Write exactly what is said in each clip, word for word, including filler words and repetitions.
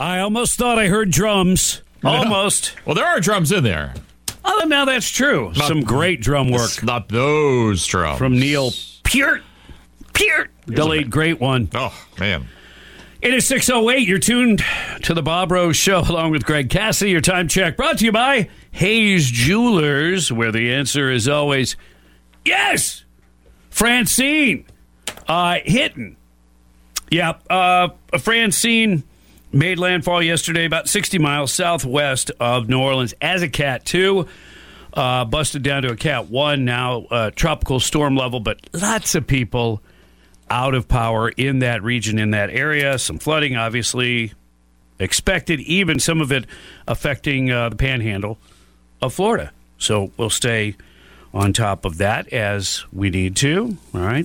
I almost thought I heard drums. Almost. Well, there are drums in there. Oh, now that's true. Not, Some great drum work. Not those drums. From Neil Peart. Peart. Delayed great one. Oh, man. It is six oh eight. You're tuned to the Bob Rose Show along with Greg Cassidy. Your time check brought to you by Hayes Jewelers, where the answer is always yes. Francine. Uh, hitting. Yeah. Uh, Francine made landfall yesterday about sixty miles southwest of New Orleans as a Cat two. Uh, busted down to a Cat one now, uh, tropical storm level, but lots of people out of power in that region, in that area. Some flooding, obviously, expected, even some of it affecting uh, the panhandle of Florida. So we'll stay on top of that as we need to. All right.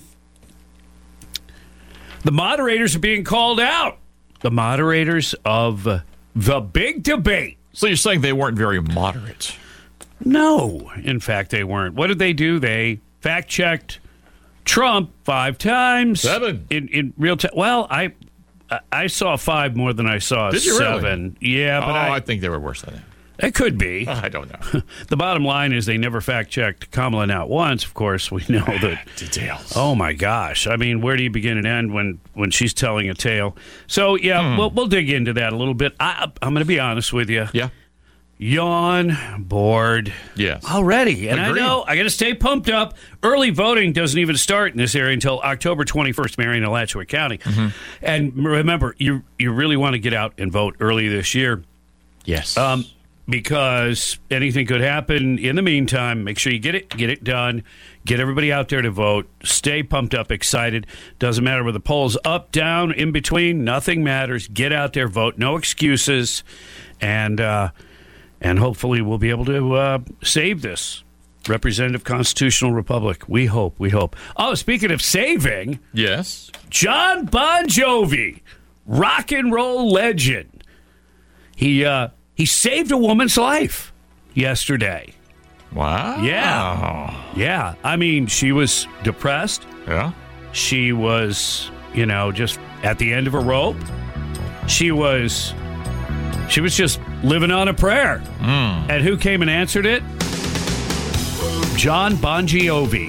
The moderators are being called out. The moderators of uh, the big debate. So you're saying they weren't very moderate? No, in fact, they weren't. What did they do? They fact-checked Trump five times. Seven. In, in real time. Well, I I saw five more than I saw Did you seven. Really? Yeah, but oh, I, I think they were worse than that. It could be. I don't know. The bottom line is they never fact-checked Kamala not once. Of course, we know that. Details. Oh, my gosh. I mean, where do you begin and end when, when she's telling a tale? So, yeah, hmm. we'll, we'll dig into that a little bit. I, I'm going to be honest with you. Yeah. Yawn, bored. Yes. Already. And Agreed. I know, I got to stay pumped up. Early voting doesn't even start in this area until October twenty-first, Marion and Alachua County. Mm-hmm. And remember, you you really want to get out and vote early this year. Yes. Um, because anything could happen in the meantime. Make sure you get it, get it done. Get everybody out there to vote. Stay pumped up, excited. Doesn't matter where the polls up, down, in between. Nothing matters. Get out there, vote. No excuses. And, uh, And hopefully we'll be able to uh, save this representative constitutional republic. We hope, we hope. Oh, speaking of saving. Yes. John Bon Jovi, rock and roll legend. He uh, he saved a woman's life yesterday. Wow. Yeah. Yeah. I mean, she was depressed. Yeah. She was, you know, just at the end of a rope. She was... She was just living on a prayer. Mm. And who came and answered it? John Bon Jovi.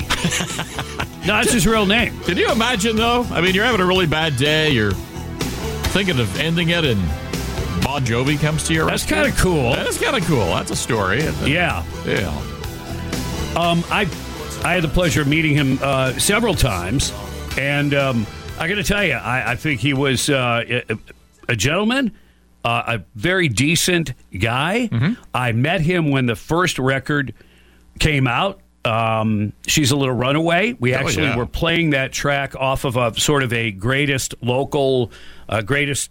No, that's his real name. Can you imagine, though? I mean, you're having a really bad day. You're thinking of ending it, and Bon Jovi comes to your rescue. That's kind of cool. That is kind of cool. That's a story. Yeah. Yeah. Um, I I had the pleasure of meeting him uh, several times. And um, I got to tell you, I, I think he was uh, a, a gentleman. Uh, a very decent guy. Mm-hmm. I met him when the first record came out. Um, She's a Little Runaway. We oh, actually yeah. were playing that track off of a sort of a greatest local, uh, greatest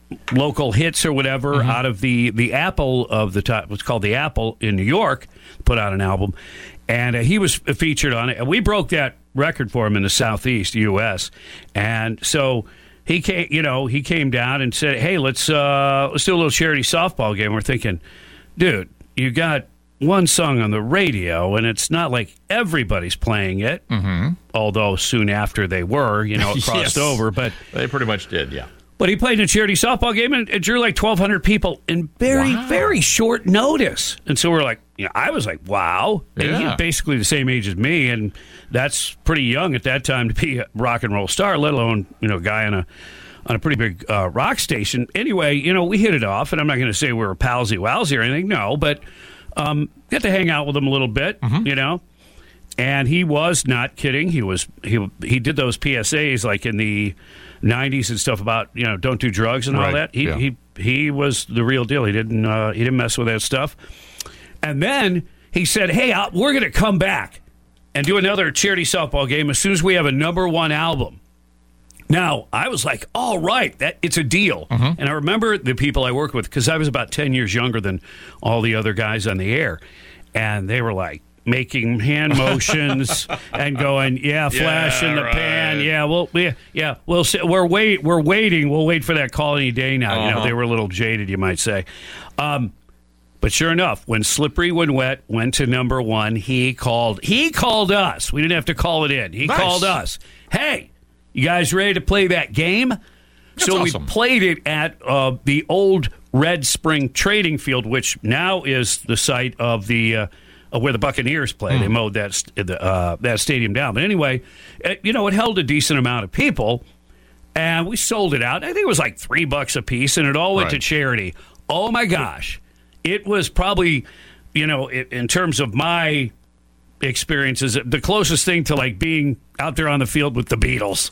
local hits or whatever mm-hmm. out of the, the Apple of the time. What's called the Apple in New York. Put out an album, and uh, he was featured on it. And we broke that record for him in the Southeast U S And so. He came, you know, he came down and said, "Hey, let's uh, let's do a little charity softball game." We're thinking, dude, you got one song on the radio, and it's not like everybody's playing it. Mm-hmm. Although soon after they were, you know, it crossed yes. over. But they pretty much did, yeah. But he played in a charity softball game, and it drew like twelve hundred people in very, wow. very short notice. And so we're like, you know, I was like, wow. And yeah. he's basically the same age as me, and that's pretty young at that time to be a rock and roll star, let alone, you know, a guy on a on a pretty big uh, rock station. Anyway, you know, we hit it off, and I'm not going to say we were palsy-walsy or anything, no, but um, got to hang out with him a little bit, mm-hmm. you know. And he was not kidding. He was he he did those P S As like in the nineties and stuff about, you know, don't do drugs and right. all that. He yeah. he he was the real deal. He didn't uh, he didn't mess with that stuff. And then he said, "Hey, I'll, we're going to come back and do another charity softball game as soon as we have a number one album." Now, I was like, all right, that it's a deal. Mm-hmm. And I remember the people I worked with, because I was about ten years younger than all the other guys on the air. And they were like making hand motions and going, yeah, flash yeah, in the right. pan. Yeah, well, yeah, yeah, we'll see. We're, wait, we're waiting. We'll wait for that call any day now. Uh-huh. You know, they were a little jaded, you might say. Um, but sure enough, when Slippery When Wet went to number one, he called. He called us. We didn't have to call it in. He nice. called us. Hey, you guys ready to play that game? That's so awesome. we played it at uh, the old Red Spring Trading Field, which now is the site of the uh, uh, where the Buccaneers play. Mm. They mowed that st- uh, that stadium down. But anyway, it, you know, it held a decent amount of people, and we sold it out. I think it was like three bucks a piece, and it all went right. to charity. Oh my gosh, it was probably, you know, it, in terms of my experiences, the closest thing to like being out there on the field with the Beatles.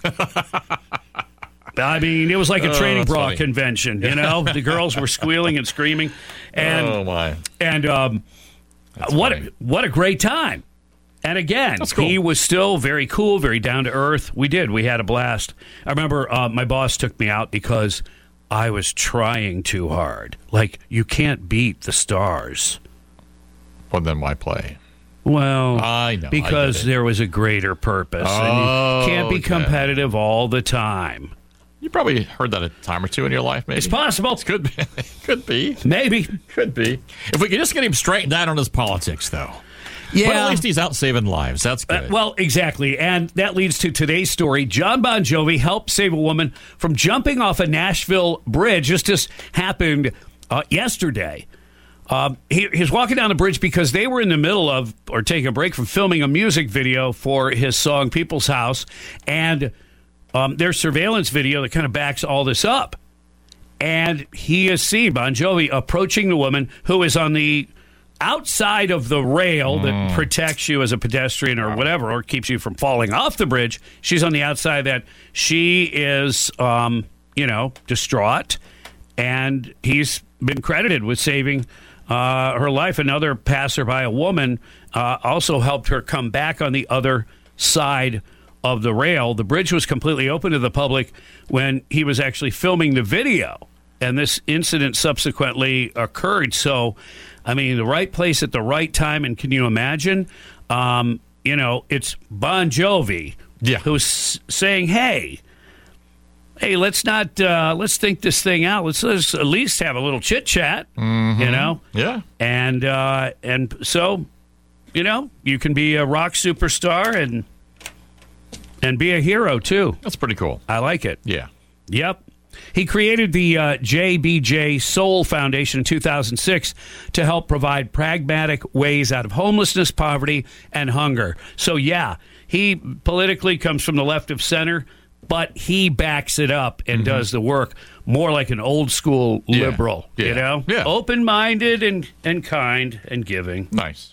I mean, it was like a oh, training bra funny. convention, you know? The girls were squealing and screaming. And, oh, my. And um, what a, what a great time. And again, cool. he was still very cool, very down to earth. We did. We had a blast. I remember uh, my boss took me out because I was trying too hard. Like, you can't beat the Stars. Well, then why play? Well, I know, because I there was a greater purpose. Oh, and you can't be okay. competitive all the time. You probably heard that a time or two in your life, maybe. It's possible. It could be. Could be. Maybe. Could be. If we could just get him straightened out on his politics, though. Yeah. But at least he's out saving lives. That's good. Uh, well, exactly. And that leads to today's story. John Bon Jovi helped save a woman from jumping off a Nashville bridge. This just happened uh, yesterday. Um, he, he was walking down the bridge because they were in the middle of, or taking a break from filming a music video for his song People's House. And um, there's surveillance video that kind of backs all this up. And he is seen, Bon Jovi, approaching the woman who is on the outside of the rail that mm. protects you as a pedestrian or whatever, or keeps you from falling off the bridge. She's on the outside of that. She is, um, you know, distraught. And he's been credited with saving uh, her life. Another passerby, a woman, uh, also helped her come back on the other side of the rail. The bridge was completely open to the public when he was actually filming the video. And this incident subsequently occurred. So, I mean, the right place at the right time. And can you imagine? Um, you know, it's Bon Jovi yeah. who's saying, hey, hey, let's not, uh, let's think this thing out. Let's, let's at least have a little chit chat, mm-hmm. you know? Yeah. And, uh, and so, you know, you can be a rock superstar and, and be a hero, too. That's pretty cool. I like it. Yeah. Yep. He created the uh, J B J Soul Foundation in two thousand six to help provide pragmatic ways out of homelessness, poverty, and hunger. So, yeah, he politically comes from the left of center, but he backs it up and mm-hmm. does the work more like an old school yeah. liberal, yeah. you know? Yeah. Open-minded and, and kind and giving. Nice.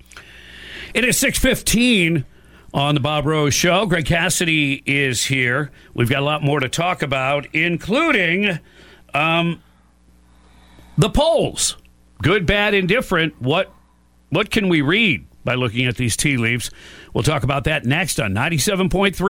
It is six fifteen. On the Bob Rose Show. Greg Cassidy is here. We've got a lot more to talk about, including um, the polls. Good, bad, indifferent. What what can we read by looking at these tea leaves? We'll talk about that next on ninety-seven point three.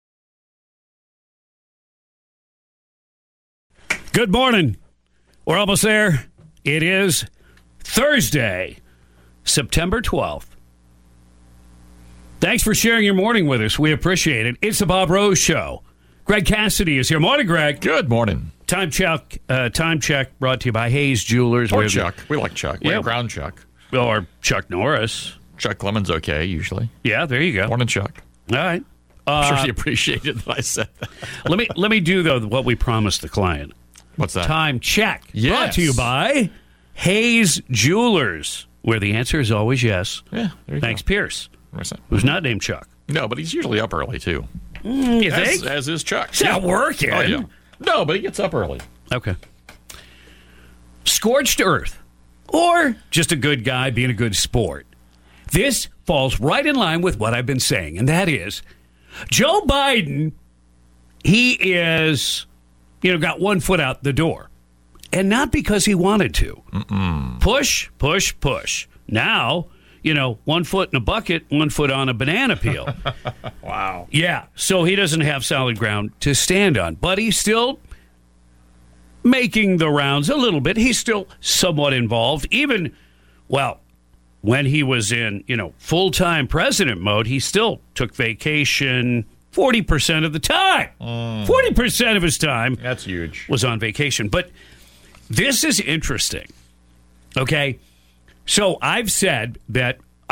Good morning. We're almost there. It is Thursday, September twelfth. Thanks for sharing your morning with us. We appreciate it. It's the Bob Rose Show. Greg Cassidy is here. Morning, Greg. Good morning. Time check. Uh, time check brought to you by Hayes Jewelers. Or Chuck. We like Chuck. We Yeah. like ground Chuck. Or Chuck Norris. Chuck Lemon's okay, usually. Yeah, there you go. Morning, Chuck. All right. I'm Uh, sure he appreciated that I said that. let me let me do, though, what we promised the client. What's that? Time check. Yes. Brought to you by Hayes Jewelers, where the answer is always yes. Yeah, there you Thanks, go. Pierce, Where's that? who's not named Chuck. No, but he's usually up early, too. Mm, you As, think? as is Chuck. It's not working. Oh, yeah. No, but he gets up early. Okay. Scorched earth, or just a good guy being a good sport. This falls right in line with what I've been saying, and that is Joe Biden, he is, you know, got one foot out the door, and not because he wanted to. Mm-mm. Push, push, push. Now, you know, one foot in a bucket, one foot on a banana peel. Wow. Yeah, so he doesn't have solid ground to stand on, but he's still making the rounds a little bit. He's still somewhat involved. Even, well, when he was in, you know, full-time president mode, he still took vacation forty percent of the time. Mm. forty percent of his time That's huge. was on vacation. But this is interesting, okay? So I've said that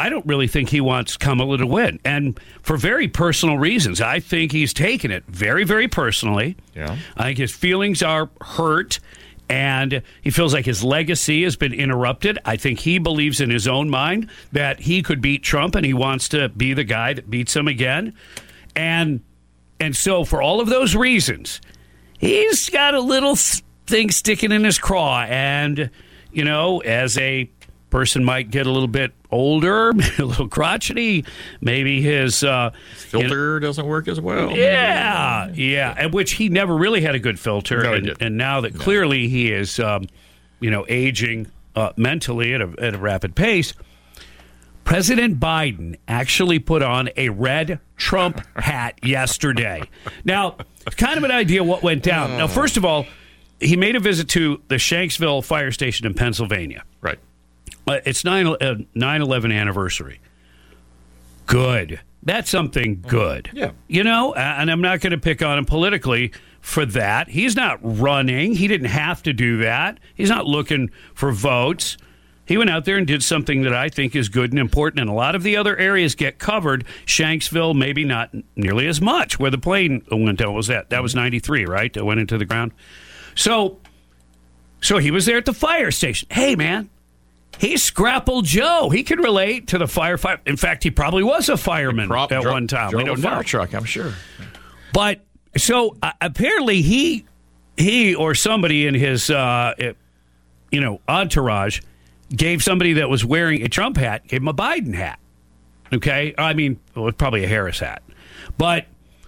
I don't really think he wants Kamala to win, and for very personal reasons. I think he's taken it very, very personally. Yeah. I think his feelings are hurt, and he feels like his legacy has been interrupted. I think he believes in his own mind that he could beat Trump, and he wants to be the guy that beats him again. And and so for all of those reasons, he's got a little thing sticking in his craw, and, you know, as a person might get a little bit older, a little crotchety, maybe his uh, filter you know, doesn't work as well. Yeah, yeah, and which he never really had a good filter, no, and, and now that no. clearly he is, um, you know, aging uh, mentally at a, at a rapid pace. President Biden actually put on a red Trump hat yesterday. Now, kind of an idea what went down. Now, first of all, he made a visit to the Shanksville fire station in Pennsylvania. Right. Uh, it's nine eleven anniversary. Good. That's something good. Yeah. You know, and I'm not going to pick on him politically for that. He's not running. He didn't have to do that. He's not looking for votes. He went out there and did something that I think is good and important, and a lot of the other areas get covered. Shanksville, maybe not nearly as much, where the plane went down. What was that? That was ninety-three, right? That went into the ground. So, so he was there at the fire station. Hey, man. He's Scrapple Joe. He can relate to the firefighter. In fact, he probably was a fireman prop, at dro- one time. Drove I don't a fire know. truck, I'm sure. But so uh, apparently he, he or somebody in his, uh, it, you know, entourage gave somebody that was wearing a Trump hat, gave him a Biden hat. Okay, I mean, well, it's probably a Harris hat, but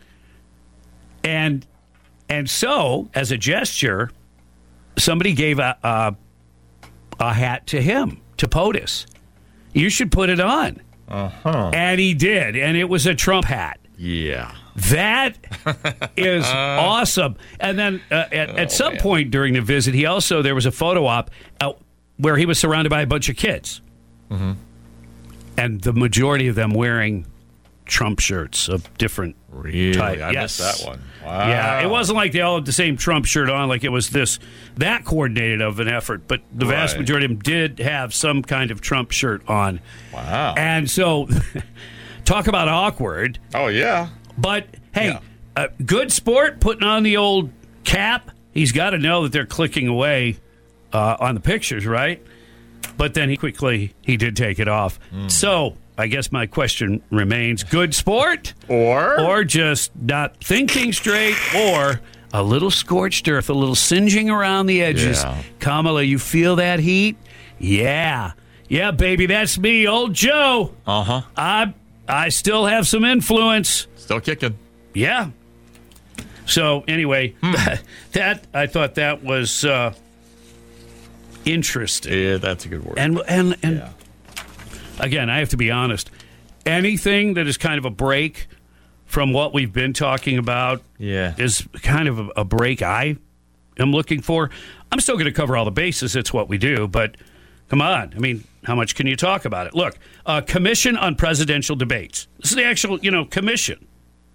and and so as a gesture, somebody gave a. a a hat to him, to POTUS. You should put it on. Uh-huh. And he did, and it was a Trump hat. Yeah. That is awesome. And then uh, at, oh, at some man. point during the visit, he also, there was a photo op uh, where he was surrounded by a bunch of kids. Mm-hmm. And the majority of them wearing Trump shirts of different really? type. I yes. missed that one. Wow. Yeah, it wasn't like they all had the same Trump shirt on, like it was this, that coordinated of an effort, but the right. vast majority of them did have some kind of Trump shirt on. Wow. And so, talk about awkward. Oh, yeah. But, hey, yeah. uh, good sport, putting on the old cap. He's got to know that they're clicking away uh, on the pictures, right? But then he quickly, he did take it off. Mm. So, I guess my question remains, good sport? Or? Or just not thinking straight, or a little scorched earth, a little singeing around the edges. Yeah. Kamala, you feel that heat? Yeah. Yeah, baby, that's me, old Joe. Uh-huh. I, I still have some influence. Still kicking. Yeah. So, anyway, hmm. that, that, I thought that was uh, interesting. Yeah, that's a good word. And, and, and yeah. Again, I have to be honest. Anything that is kind of a break from what we've been talking about yeah. is kind of a, a break I am looking for. I'm still going to cover all the bases. It's what we do. But come on. I mean, how much can you talk about it? Look, uh, Commission on Presidential Debates. This is the actual, you know, commission.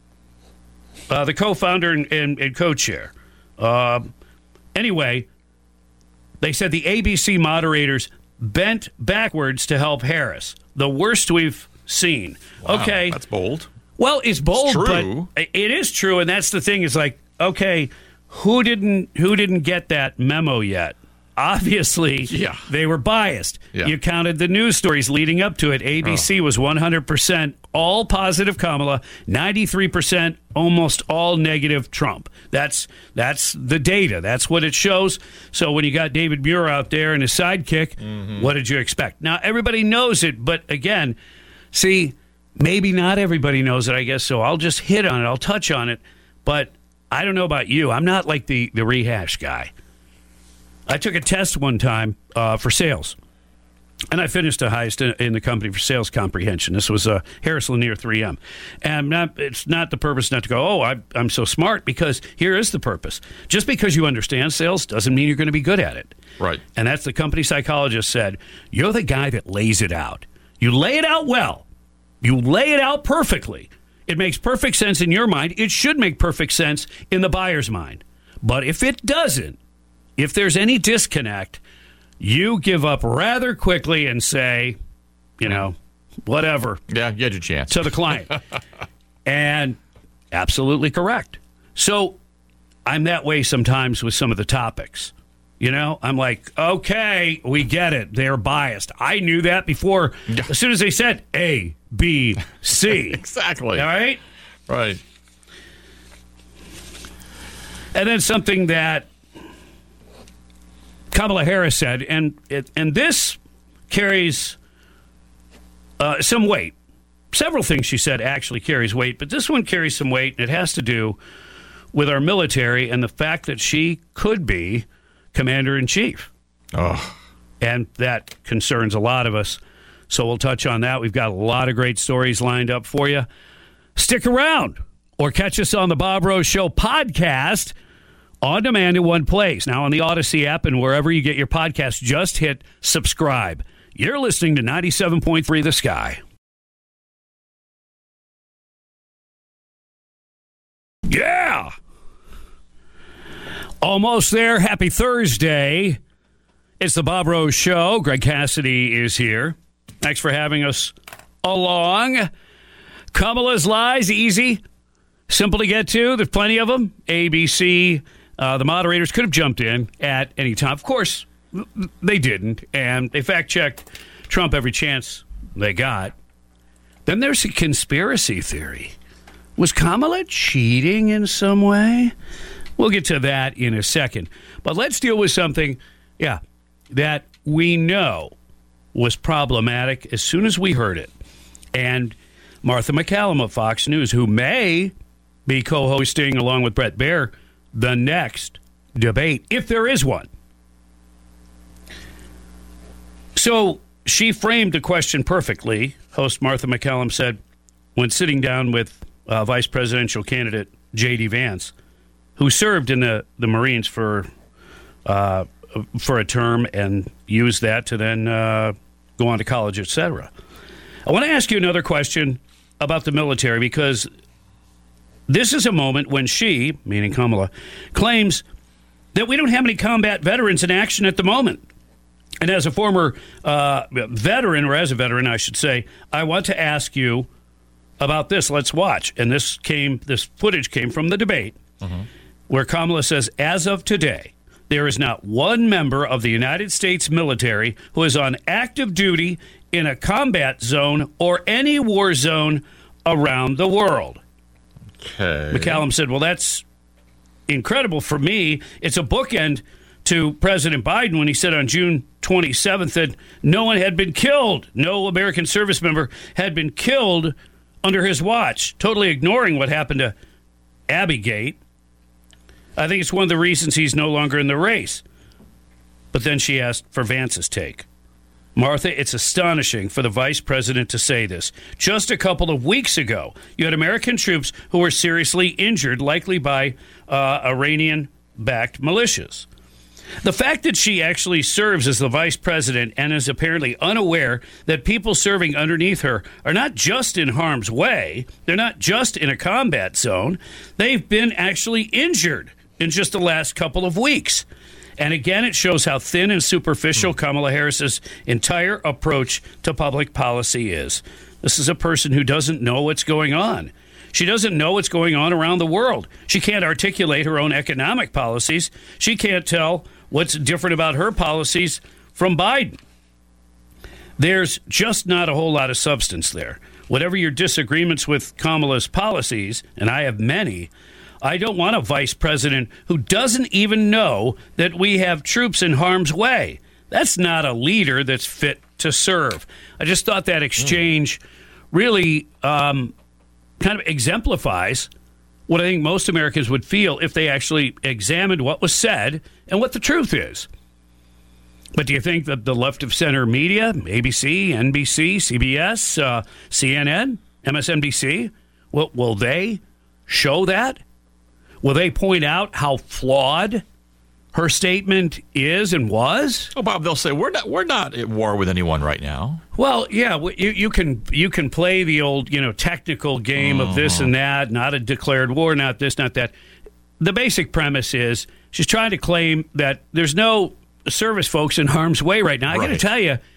Uh, the co-founder and, and, and co-chair. Uh, anyway, they said the A B C moderators bent backwards to help Harris. The worst we've seen. Wow, okay. That's bold. Well, it's bold, it's true. but it is true, and that's the thing. Is like, okay, who didn't who didn't get that memo yet? Obviously, yeah. they were biased. Yeah. You counted the news stories leading up to it. A B C oh. was one hundred percent all positive Kamala, ninety-three percent almost all negative Trump. That's that's the data. That's what it shows. So when you got David Muir out there and his sidekick, mm-hmm. what did you expect? Now, everybody knows it, but again, see, maybe not everybody knows it, I guess, so I'll just hit on it. I'll touch on it. But I don't know about you. I'm not like the, the rehash guy. I took a test one time uh, for sales, and I finished the highest in, in the company for sales comprehension. This was uh, Harris Lanier three M. And not, it's not the purpose not to go, oh, I, I'm so smart, because here is the purpose. Just because you understand sales doesn't mean you're going to be good at it. Right. And that's the company psychologist said, you're the guy that lays it out. You lay it out well. You lay it out perfectly. It makes perfect sense in your mind. It should make perfect sense in the buyer's mind. But if it doesn't, if there's any disconnect, you give up rather quickly and say, you know, whatever. Yeah, you had your chance. To the client. And absolutely correct. So I'm that way sometimes with some of the topics. You know, I'm like, okay, we get it. They're biased. I knew that before. Yeah. As soon as they said A, B, C. Exactly. All right? Right. And then something that Kamala Harris said, and it, and this carries uh, some weight. Several things she said actually carries weight, but this one carries some weight, and it has to do with our military and the fact that she could be Commander-in-Chief. Oh. And that concerns a lot of us. So we'll touch on that. We've got a lot of great stories lined up for you. Stick around or catch us on the Bob Rose Show podcast on demand in one place. Now on the Odyssey app and wherever you get your podcast, just hit subscribe. You're listening to ninety-seven point three The Sky. Yeah! Almost there. Happy Thursday. It's the Bob Rose Show. Greg Cassidy is here. Thanks for having us along. Kamala's lies, easy, simple to get to. There's plenty of them. A B C, uh, the moderators could have jumped in at any time. Of course, they didn't, and they fact-checked Trump every chance they got. Then there's a conspiracy theory. Was Kamala cheating in some way? We'll get to that in a second. But let's deal with something, yeah, that we know was problematic as soon as we heard it. And Martha MacCallum of Fox News, who may be co-hosting, along with Bret Baier, the next debate, if there is one. So she framed the question perfectly. Host Martha MacCallum said, when sitting down with uh, vice presidential candidate J D. Vance, who served in the, the Marines for uh, for a term and used that to then uh, go on to college, et cetera. I want to ask you another question about the military, because this is a moment when she, meaning Kamala, claims that we don't have any combat veterans in action at the moment. And as a former uh, veteran, or as a veteran, I should say, I want to ask you about this. Let's watch. And this came, this footage came from the debate, mm-hmm. where Kamala says, as of today, there is not one member of the United States military who is on active duty in a combat zone or any war zone around the world. Okay. MacCallum said, well, that's incredible for me. It's a bookend to President Biden when he said on June twenty-seventh that no one had been killed. No American service member had been killed under his watch, totally ignoring what happened to Abbygate. I think it's one of the reasons he's no longer in the race. But then she asked for Vance's take. Martha, it's astonishing for the vice president to say this. Just a couple of weeks ago, you had American troops who were seriously injured, likely by uh, Iranian-backed militias. The fact that she actually serves as the vice president and is apparently unaware that people serving underneath her are not just in harm's way, they're not just in a combat zone, they've been actually injured in just the last couple of weeks. And again, it shows how thin and superficial Kamala Harris's entire approach to public policy is. This is a person who doesn't know what's going on. She doesn't know what's going on around the world. She can't articulate her own economic policies. She can't tell what's different about her policies from Biden. There's just not a whole lot of substance there. Whatever your disagreements with Kamala's policies, and I have many, I don't want a vice president who doesn't even know that we have troops in harm's way. That's not a leader that's fit to serve. I just thought that exchange really um, kind of exemplifies what I think most Americans would feel if they actually examined what was said and what the truth is. But do you think that the left of center media, A B C, N B C, C B S, uh, C N N, M S N B C, will, will they show that? Will they point out how flawed her statement is and was? Oh, Bob, they'll say we're not we're not at war with anyone right now. Well, yeah, you, you can you can play the old you know technical game uh-huh. of this and that, not a declared war, not this, not that. The basic premise is she's trying to claim that there's no service folks in harm's way right now. Right. I got to tell you, wow,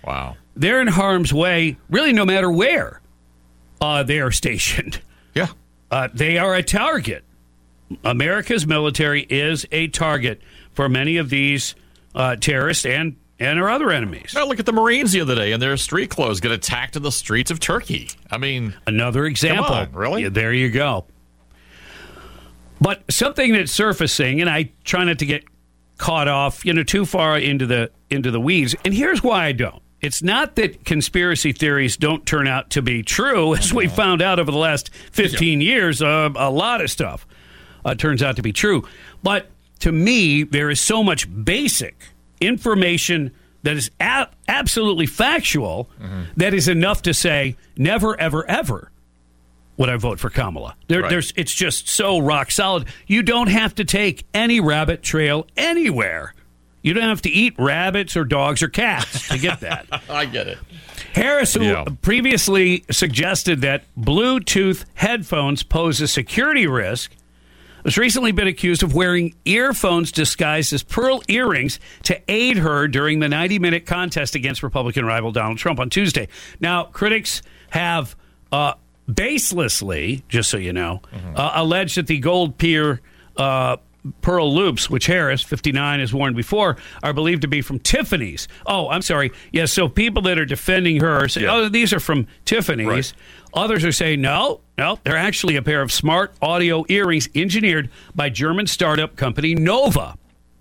they're in harm's way, really, no matter where uh, they are stationed. Yeah. Uh, they are a target. America's military is a target for many of these uh, terrorists and, and our other enemies. Now, look at the Marines the other day in their street clothes get attacked in the streets of Turkey. I mean, another example. Come on, really? Yeah, there you go. But something that's surfacing, and I try not to get caught off, you know, too far into the into the weeds. And here's why I don't. It's not that conspiracy theories don't turn out to be true, as we found out over the last fifteen years. Uh, a lot of stuff uh, turns out to be true. But to me, there is so much basic information that is a- absolutely factual mm-hmm. that is enough to say never, ever, ever would I vote for Kamala. There, right. There's, it's just so rock solid. You don't have to take any rabbit trail anywhere. You don't have to eat rabbits or dogs or cats to get that. I get it. Harris, who yeah. previously suggested that Bluetooth headphones pose a security risk, has recently been accused of wearing earphones disguised as pearl earrings to aid her during the ninety-minute contest against Republican rival Donald Trump on Tuesday. Now, critics have uh, baselessly, just so you know, mm-hmm. uh, alleged that the gold peer uh, pearl loops, which Harris, fifty-nine, has worn before, are believed to be from Tiffany's. Oh, I'm sorry. Yeah, so people that are defending her say, yeah. oh, these are from Tiffany's. Right. Others are saying, no, no, they're actually a pair of smart audio earrings engineered by German startup company Nova.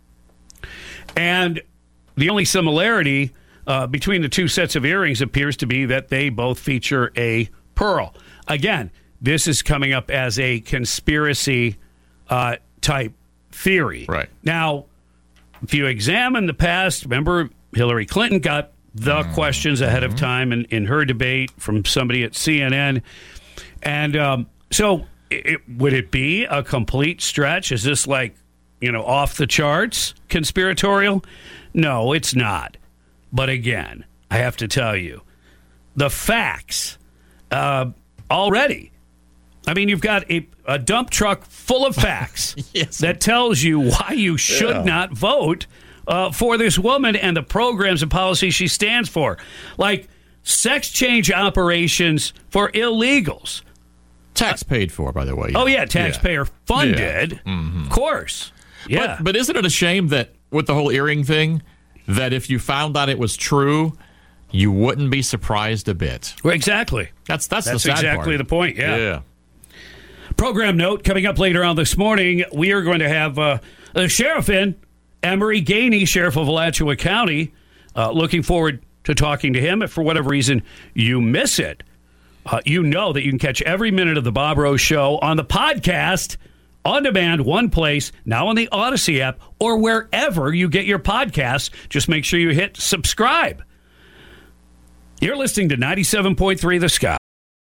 And the only similarity uh, between the two sets of earrings appears to be that they both feature a pearl. Again, this is coming up as a conspiracy uh, type theory. Right. Now, if you examine the past, remember Hillary Clinton got the mm-hmm. questions ahead of time in, in her debate from somebody at C N N. And um, so it, would it be a complete stretch? Is this like, you know, off the charts conspiratorial? No, it's not. But again, I have to tell you, the facts uh, already. I mean, you've got a, a dump truck full of facts yes. that tells you why you should yeah. not vote uh, for this woman and the programs and policies she stands for. Like sex change operations for illegals. Tax paid for, by the way. Oh, yeah, taxpayer yeah. funded. Yeah. Mm-hmm. Of course. Yeah. But, but isn't it a shame that with the whole earring thing, that if you found out it was true, you wouldn't be surprised a bit? Well, exactly. That's that's, that's the sad exactly part. the point, yeah. Yeah. Program note, coming up later on this morning, we are going to have uh, the sheriff in, Emery Gainey, sheriff of Alachua County. Uh, looking forward to talking to him. If for whatever reason you miss it, uh, you know that you can catch every minute of the Bob Rose Show on the podcast, on demand, one place, now on the Odyssey app, or wherever you get your podcasts. Just make sure you hit subscribe. You're listening to ninety-seven point three The Sky.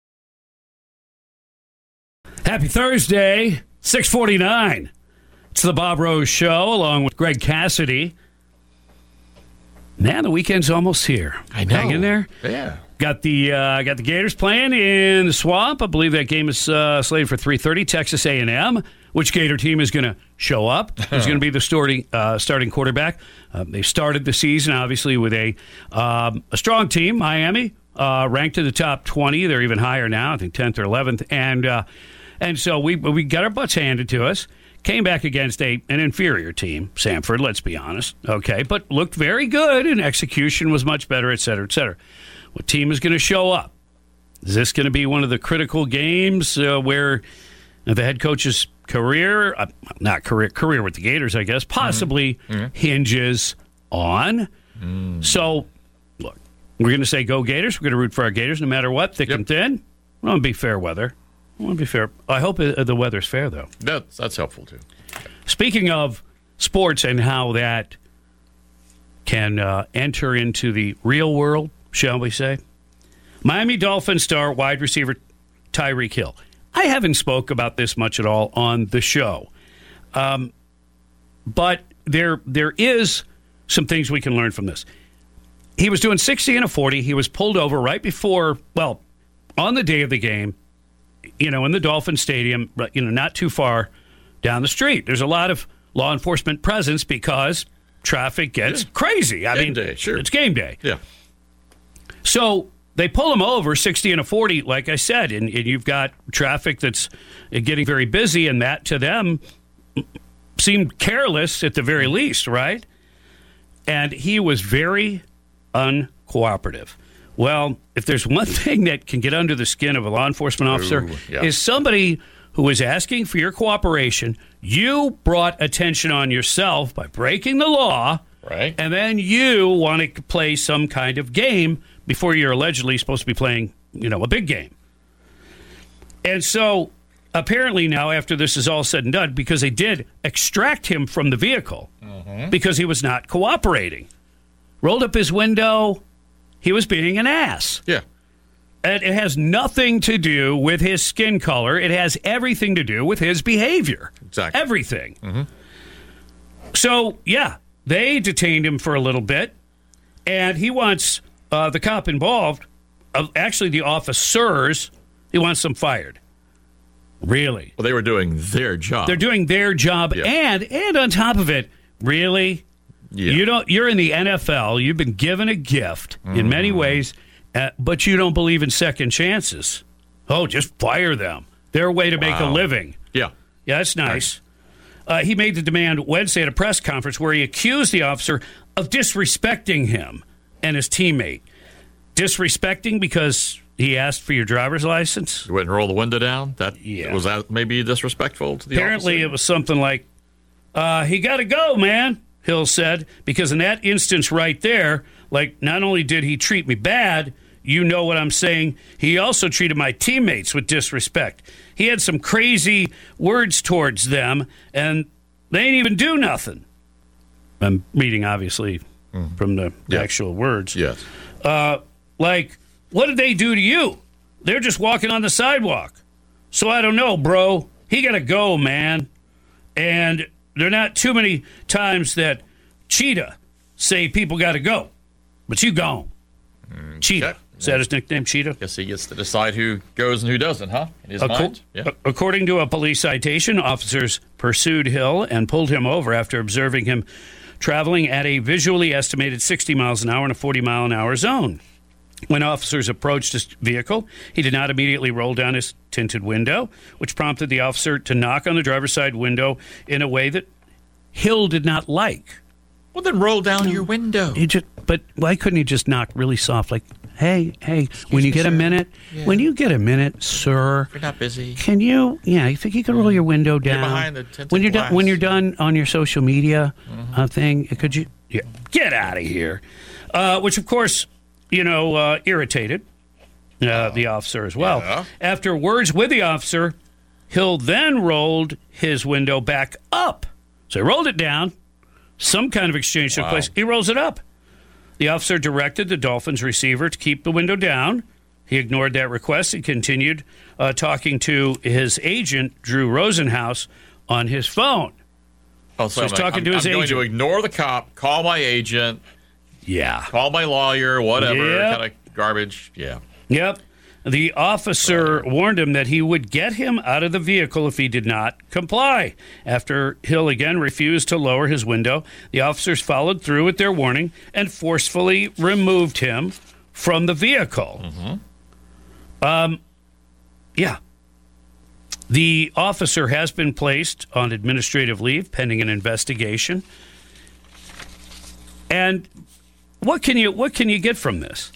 Happy Thursday, six forty-nine. It's the Bob Rose Show, along with Greg Cassidy. Man, the weekend's almost here. I know. Hang in there. Yeah. Got the uh, got the Gators playing in the Swamp. I believe that game is uh, slated for three thirty. Texas A and M. Which Gator team is going to show up? Who's going to be the starting uh, starting quarterback? Uh, they started the season, obviously, with a um, a strong team. Miami, uh, ranked in the top twenty. They're even higher now, I think tenth or eleventh. And uh, and so we we got our butts handed to us. Came back against a an inferior team, Samford, let's be honest. Okay, but looked very good, and execution was much better, et cetera, et cetera. What team is going to show up? Is this going to be one of the critical games uh, where the head coach's career, uh, not career, career with the Gators, I guess, possibly mm-hmm. hinges on? Mm. So, look, we're going to say go Gators. We're going to root for our Gators no matter what, thick yep. and thin. I want to be fair weather. I want to be fair. I hope it, uh, the weather's fair, though. That's, that's helpful, too. Speaking of sports and how that can uh, enter into the real world, shall we say, Miami Dolphins star wide receiver Tyreek Hill. I haven't spoke about this much at all on the show, um, but there there is some things we can learn from this. He was doing sixty and a forty. He was pulled over right before, well, on the day of the game, you know, in the Dolphin Stadium, you know, not too far down the street. There's a lot of law enforcement presence because traffic gets yeah. crazy. I game mean, day, sure. It's game day. Yeah. So they pull him over, sixty and a forty, like I said, and, and you've got traffic that's getting very busy, and that to them seemed careless at the very least, right? And he was very uncooperative. Well, if there's one thing that can get under the skin of a law enforcement officer, Ooh, yeah. is somebody who is asking for your cooperation. You brought attention on yourself by breaking the law, right? And then you want to play some kind of game before you're allegedly supposed to be playing, you know, a big game. And so apparently now, after this is all said and done, because they did extract him from the vehicle mm-hmm. because he was not cooperating, rolled up his window, he was being an ass. Yeah. And it has nothing to do with his skin color. It has everything to do with his behavior. Exactly. Everything. Mm-hmm. So, yeah, they detained him for a little bit, and he wants uh, the cop involved, uh, actually the officers, he wants them fired. Really? Well, they were doing their job. They're doing their job, yeah. and and on top of it, really? Yeah. You don't. You're in the N F L. You've been given a gift mm-hmm. in many ways. Uh, but you don't believe in second chances. Oh, just fire them. Their way to wow. make a living. Yeah. Yeah, that's nice. Uh, he made the demand Wednesday at a press conference where he accused the officer of disrespecting him and his teammate. Disrespecting because he asked for your driver's license? You wouldn't roll the window down? That yeah. Was that maybe disrespectful to the Apparently officer? It was something like, uh, he got to go, man, Hill said, because in that instance right there, like, not only did he treat me bad, you know what I'm saying, he also treated my teammates with disrespect. He had some crazy words towards them, and they ain't even do nothing. I'm reading, obviously, mm-hmm. from the yeah. actual words. Yes. Uh, like, what did they do to you? They're just walking on the sidewalk. So I don't know, bro. He got to go, man. And there are not too many times that Cheetah say people got to go. But you gone. Mm, Cheetah. Okay. Is that his nickname, Cheetah? Guess he gets to decide who goes and who doesn't, huh? In his Acco- mind? Yeah. According to a police citation, officers pursued Hill and pulled him over after observing him traveling at a visually estimated sixty miles an hour in a forty mile an hour zone. When officers approached his vehicle, he did not immediately roll down his tinted window, which prompted the officer to knock on the driver's side window in a way that Hill did not like. Well, then roll down your window. He just, but why couldn't he just knock really soft, like, hey, hey, Excuse when you me, get sir. a minute, yeah. when you get a minute, sir, if you're not busy, can you, yeah, you think you could roll your window down? You're behind the tinted when you're glass. done, when you're done on your social media mm-hmm. uh, thing, could you, yeah, get out of here? Uh, which, of course, you know, uh, irritated uh, oh. the officer as well. Yeah. After words with the officer, Hill then rolled his window back up. So he rolled it down. Some kind of exchange took wow. place. He rolls it up. The officer directed the Dolphins receiver to keep the window down. He ignored that request and continued uh, talking to his agent, Drew Rosenhaus, on his phone. Oh, so, so he's I'm talking like, to I'm, his I'm agent. going to ignore the cop, call my agent, yeah, call my lawyer, whatever yep. kind of garbage. Yeah. Yep. The officer warned him that he would get him out of the vehicle if he did not comply. After Hill again refused to lower his window, the officers followed through with their warning and forcefully removed him from the vehicle. Mm-hmm. Um, yeah. The officer has been placed on administrative leave pending an investigation. And what can you what can you get from this?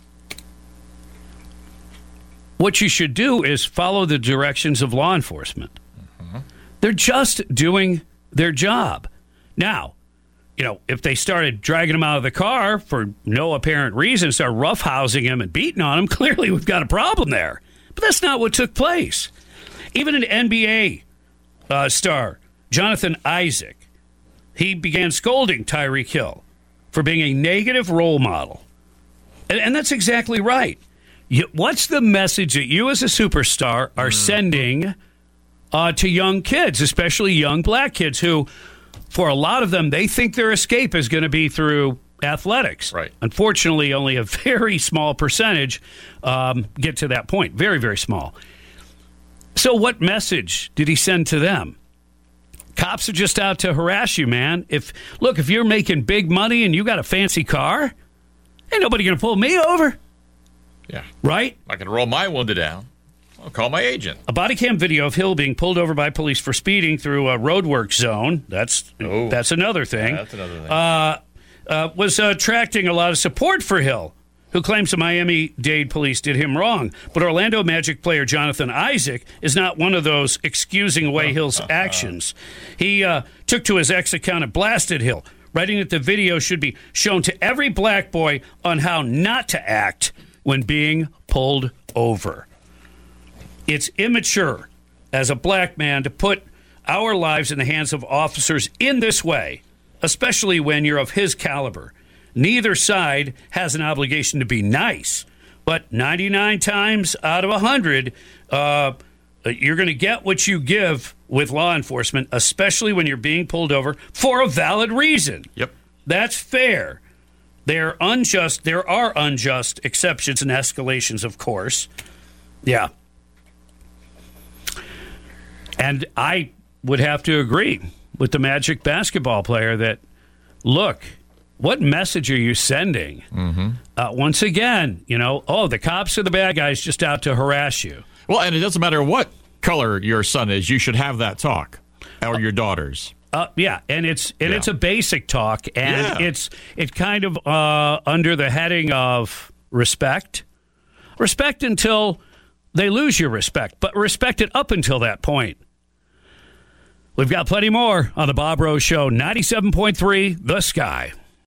What you should do is follow the directions of law enforcement. Mm-hmm. They're just doing their job. Now, you know, if they started dragging him out of the car for no apparent reason, start roughhousing him and beating on him, clearly we've got a problem there. But that's not what took place. Even an N B A uh, star, Jonathan Isaac, he began scolding Tyreek Hill for being a negative role model. And, and that's exactly right. You, what's the message that you as a superstar are sending uh, to young kids, especially young black kids who, for a lot of them, they think their escape is going to be through athletics. Right. Unfortunately, only a very small percentage um, get to that point. Very, very small. So what message did he send to them? Cops are just out to harass you, man. If look, if you're making big money and you got a fancy car, ain't nobody going to pull me over. Yeah. Right? I can roll my window down. I'll call my agent. A body cam video of Hill being pulled over by police for speeding through a roadwork zone. That's Oh. that's another thing. Yeah, that's another thing. Uh, uh, was uh, attracting a lot of support for Hill, who claims the Miami-Dade police did him wrong. But Orlando Magic player Jonathan Isaac is not one of those excusing away Hill's actions. He uh, took to his ex account and blasted Hill, writing that the video should be shown to every black boy on how not to act when being pulled over. It's immature as a black man to put our lives in the hands of officers in this way, especially when you're of his caliber. Neither side has an obligation to be nice, but ninety-nine times out of one hundred, uh, you're going to get what you give with law enforcement, especially when you're being pulled over for a valid reason. Yep. That's fair. They're unjust. There are unjust exceptions and escalations, of course. Yeah. And I would have to agree with the Magic basketball player that, look, what message are you sending? Mm-hmm. Uh, once again, you know, oh, the cops are the bad guys just out to harass you. Well, and it doesn't matter what color your son is, you should have that talk, or your daughters. Uh, yeah, and it's and Yeah. it's a basic talk, and Yeah. it's it kind of uh, under the heading of respect. Respect until they lose your respect, but respect it up until that point. We've got plenty more on the Bob Rose Show, ninety-seven point three The Sky.